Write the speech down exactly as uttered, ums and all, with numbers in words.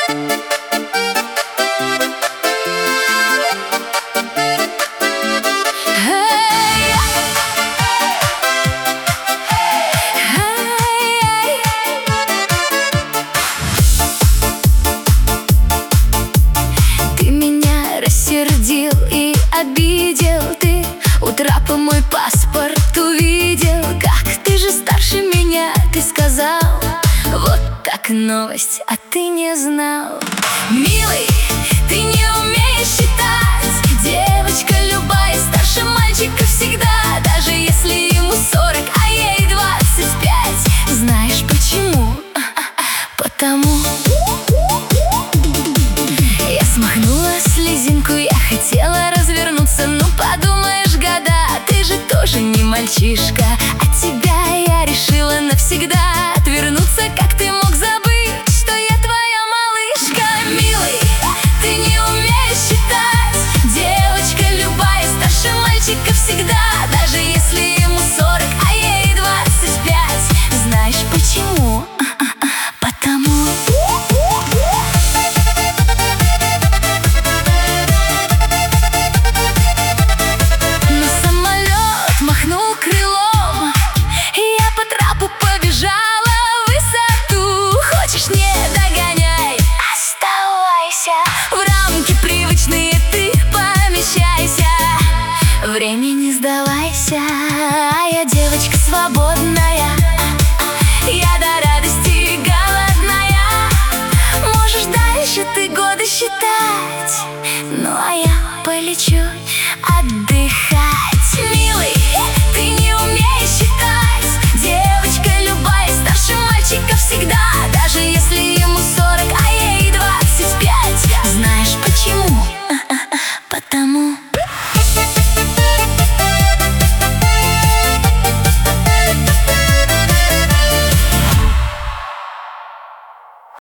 Рассердил и обидел ты. У трапа мой паспорт увидел. Как ты же старше меня, ты сказал. Вот так новость, а ты не знал. Милый, ты не умеешь считать. Девочка любая старше мальчика всегда. Даже если ему сорок, а ей двадцать пять. Знаешь почему? Потому я смахнула слезинку, я хотела развернуться. Ну подумаешь, года, ты же тоже не мальчишка. А тебя я решила навсегда.